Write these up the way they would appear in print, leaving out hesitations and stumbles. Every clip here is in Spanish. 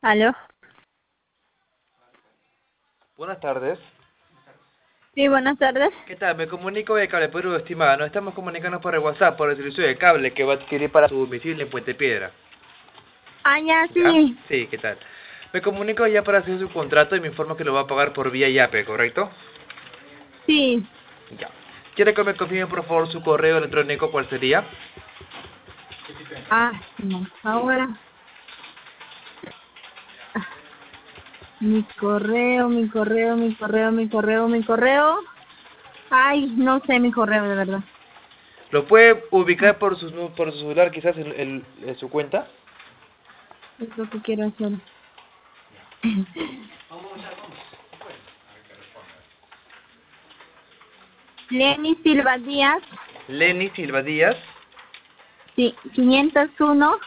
¿Aló? Buenas tardes. Sí, buenas tardes. ¿Qué tal? Me comunico de Cable Perú, estimada. Nos estamos comunicando por el WhatsApp por el servicio de cable que va a adquirir para su domicilio en Puente Piedra. Ah, ya, ¿Ya? sí. Sí, ¿qué tal? Me comunico ya para hacer su contrato y me informo que lo va a pagar por vía YAPE, ¿correcto? Sí. Ya. ¿Quiere que me confirme por favor su correo electrónico? ¿Cuál sería? Ah, no. Ahora. Mi correo. Ay, no sé mi correo, de verdad. ¿Lo puede ubicar por por su celular quizás en su cuenta? Es lo que quiero hacer. Lenny Silva Díaz. Lenny Silva Díaz. Sí, 501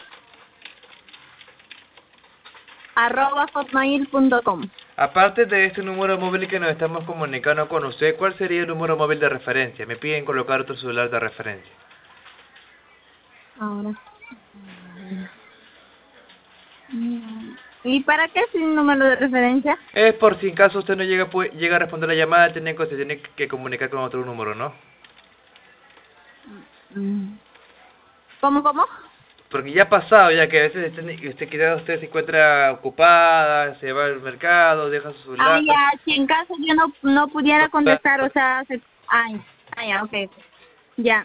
@hotmail.com. Aparte de este número móvil que nos estamos comunicando con usted, ¿cuál sería el número móvil de referencia? Me piden colocar otro celular de referencia. Ahora. ¿Y para qué es el número de referencia? Es por si en caso usted no llega a responder la llamada, se tiene que comunicar con otro número, ¿no? ¿Cómo? Porque ya ha pasado, ya que a veces quizás usted se encuentra ocupada, se va al mercado, deja su Ah, celular. ya, si en caso yo no pudiera contestar, o sea, ya, ok. Ya,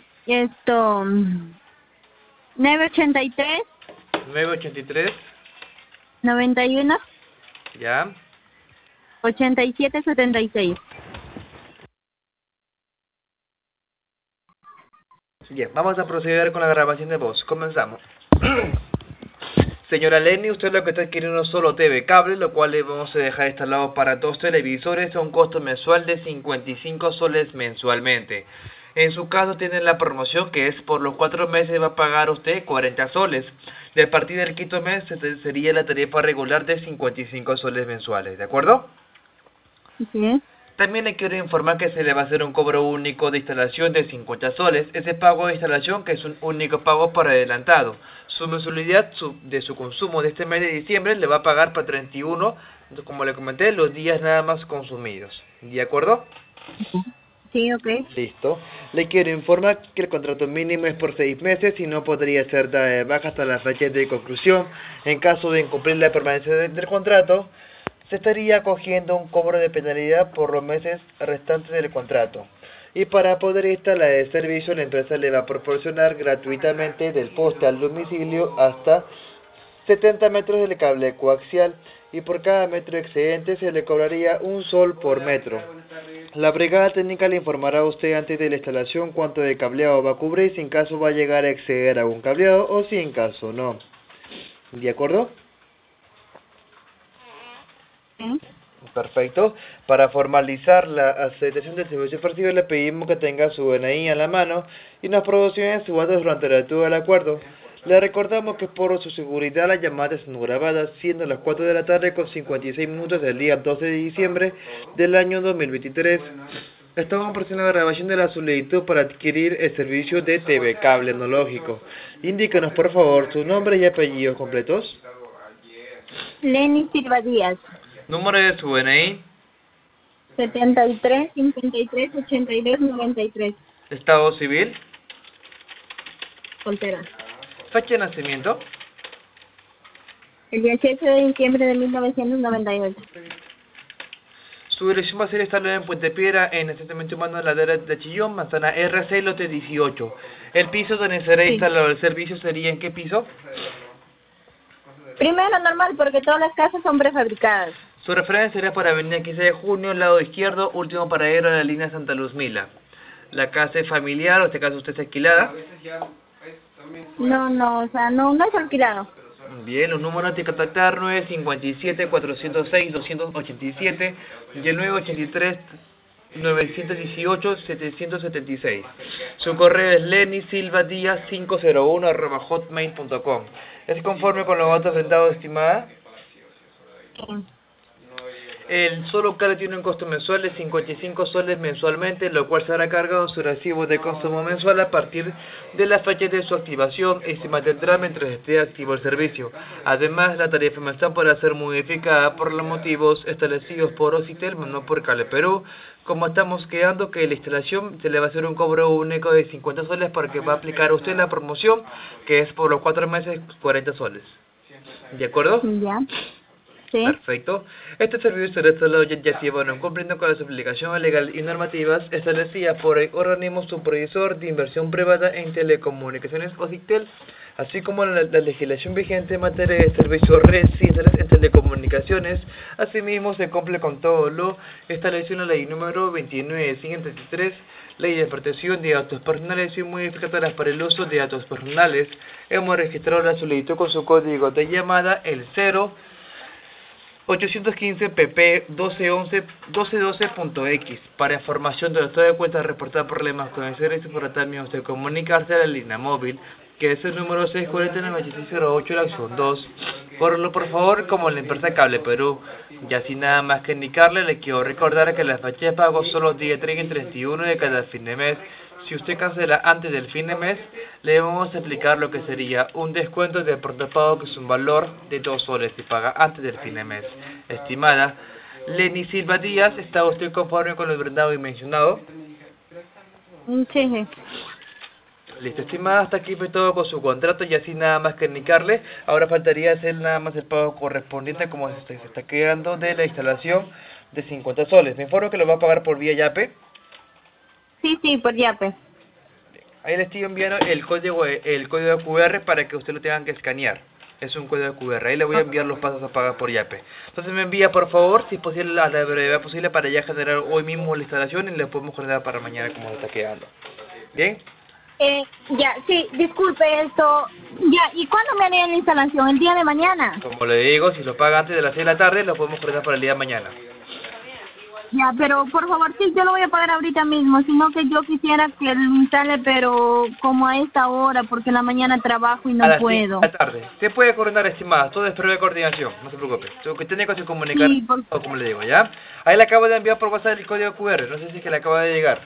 983 983, 91 ya. 87 76. Bien, vamos a proceder con la grabación de voz. Comenzamos. Señora Lenny, usted lo que está adquiriendo es solo TV cable, lo cual le vamos a dejar instalado para dos televisores a un costo mensual de 55 soles mensualmente. En su caso tiene la promoción que es por los 4 meses va a pagar usted 40 soles. Y a partir del quinto mes sería la tarifa regular de 55 soles mensuales, ¿de acuerdo? ¿Sí? También le quiero informar que se le va a hacer un cobro único de instalación de 50 soles. Ese pago de instalación que es un único pago por adelantado. Su mensualidad de su consumo de este mes de diciembre le va a pagar para 31, como le comenté, los días nada más consumidos. ¿De acuerdo? Sí, ok. Listo. Le quiero informar que el contrato mínimo es por 6 meses y no podría ser dada de baja hasta la fecha de conclusión. En caso de incumplir la permanencia del contrato, se estaría acogiendo un cobro de penalidad por los meses restantes del contrato. Y para poder instalar el servicio, la empresa le va a proporcionar gratuitamente del poste al domicilio hasta 70 metros de cable coaxial y por cada metro excedente se le cobraría un sol por metro. La brigada técnica le informará a usted antes de la instalación cuánto de cableado va a cubrir, si en caso va a llegar a exceder algún cableado o si en caso no. ¿De acuerdo? ¿Sí? Perfecto. Para formalizar la aceptación del servicio ofrecido le pedimos que tenga su DNI a la mano y nos proporcione sus datos durante la lectura del acuerdo. Le recordamos que por su seguridad las llamadas son grabadas, siendo las 4 de la tarde con 56 minutos del día 12 de diciembre del año 2023. Estamos ofreciendo la grabación de la solicitud para adquirir el servicio de TV Cable Analógico. Indíquenos por favor sus nombres y apellidos completos. Lenny Silva Díaz. Número de su DNI. 73 53 82 93. Estado civil. Soltera. Fecha de nacimiento. El 18 de diciembre de 1998. Su dirección va a ser instalada en Puente Piedra, en asentamiento humano de la ladera de Chillón, manzana RC, lote 18. El piso donde será Sí. instalado el servicio sería ¿en qué piso? Primero normal, porque todas las casas son prefabricadas. Su referencia sería para avenida 15 de junio, lado izquierdo, último paradero de la línea Santa Luz Mila. La casa es familiar, o en este caso usted está alquilada. No, o sea, no es alquilado. Bien, los números de contactar 957-406-287 y el 983-918-776. Su correo es lennysilvadiaz501@hotmail.com. ¿Es conforme con los datos presentados, estimada? Sí. El solo cable tiene un costo mensual de 55 soles mensualmente, lo cual será cargado en su recibo de consumo mensual a partir de la fecha de su activación y se mantendrá mientras esté activo el servicio. Además, la tarifa mensual podrá ser modificada por los motivos establecidos por Ocitel, no por Cable Perú. Como estamos quedando que la instalación se le va a hacer un cobro único de 50 soles porque va a aplicar usted la promoción, que es por los 4 meses 40 soles. ¿De acuerdo? Ya. Sí. Perfecto. Este servicio será instalado ya si bueno, cumpliendo con las obligaciones legales y normativas establecidas por el organismo supervisor de inversión privada en telecomunicaciones Ocitel, así como la legislación vigente en materia de servicios residenciales en telecomunicaciones. Asimismo, se cumple con todo lo establecido en la ley número 29.133, Ley de Protección de Datos Personales y modificatorias para el uso de datos personales. Hemos registrado la solicitud con su código de llamada el 0815 pp 1212.x. Para información de los estados de cuenta reportar problemas con el servicio por también usted comunicarse a la línea móvil, que es el número 649-8608, la opción 2. Córrelo por favor como la empresa Cable Perú. Ya sin nada más que indicarle, le quiero recordar que la fecha de pago son los días 30 y 31 de cada fin de mes. Si usted cancela antes del fin de mes, le vamos a aplicar lo que sería un descuento de pronto pago, que es un valor de 2 soles si paga antes del fin de mes. Estimada Lenny Silva Díaz, ¿está usted conforme con lo brindado y mencionado? Sí. Listo, estimada, hasta aquí fue todo con su contrato y así nada más que indicarle. Ahora faltaría hacer nada más el pago correspondiente como se está quedando de la instalación de 50 soles. Me informo que lo va a pagar por vía Yape. Sí, por Yape. Ahí le estoy enviando el código QR para que usted lo tenga que escanear. Es un código QR. Ahí le voy a enviar los pasos a pagar por Yape. Entonces me envía por favor, si es posible, a la brevedad posible para ya generar hoy mismo la instalación y le podemos generar para mañana como se está quedando. ¿Bien? Ya, sí, disculpe esto. Ya, ¿y cuándo me harían la instalación? ¿El día de mañana? Como le digo, si lo paga antes de las 6 de la tarde, lo podemos generar para el día de mañana. Ya, pero por favor, sí, yo lo voy a pagar ahorita mismo, sino que yo quisiera que lo instale, pero como a esta hora, porque en la mañana trabajo y no A las 5 puedo. de la tarde. Se puede coordinar, estimada. Todo es prueba de coordinación. No se preocupe. Lo que tiene que comunicar, Sí, como le digo, ¿ya? Ahí le acabo de enviar por WhatsApp el código QR. No sé si es que le acaba de llegar.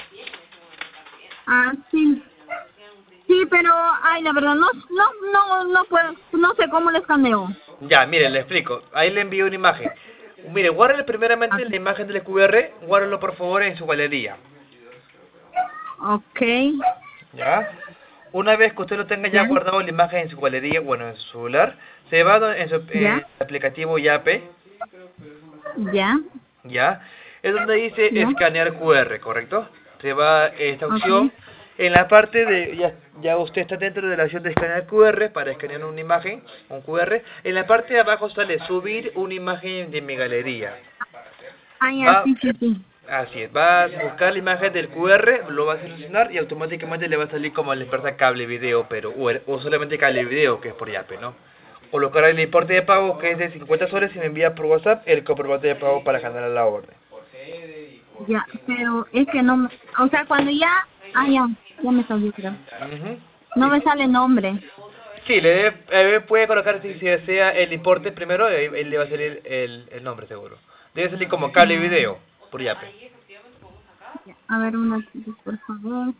sí. Sí, pero, ay, la verdad, no puedo, no sé cómo le escaneo. Ya, mire, le explico. Ahí le envío una imagen. Mire, guárdale primeramente la imagen del QR. Guárdalo por favor en su galería. Ok. ¿Ya? Una vez que usted lo tenga ya guardado la imagen en su galería, bueno, en su celular, se va en su aplicativo Yape. Ya. ¿Ya? Es donde dice escanear QR, ¿correcto? Se va esta opción. En la parte de, ya usted está dentro de la opción de escanear QR, para escanear una imagen, un QR. En la parte de abajo sale subir una imagen de mi galería. Sí. Así es, va a buscar la imagen del QR, lo va a seleccionar y automáticamente le va a salir como la empresa Cable Video, pero o solamente Cable Video, que es por Yape, ¿no? Colocar el importe de pago, que es de 50 soles, y me envía por WhatsApp el comprobante de pago para generar la orden. Ya, pero es que no, o sea, cuando ya me salió, creo. No me sale nombre. Sí, puede colocar si desea el importe primero, él le va a salir el nombre seguro. Debe salir como Cable Video, por Yape. A ver, por favor.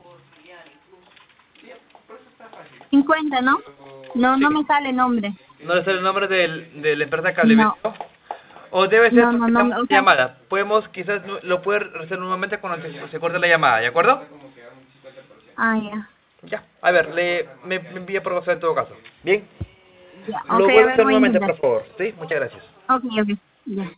50, ¿no? No me sale nombre. ¿No le sale el nombre de la empresa Cable Video? O debe ser llamada. Podemos, quizás lo puede hacer nuevamente cuando se corte la llamada, ¿de acuerdo? Ya, a ver, me envía por WhatsApp en todo caso. ¿Bien? Ya, lo vuelvo a hacer nuevamente, por favor. ¿Sí? Muchas gracias. Ok, ya.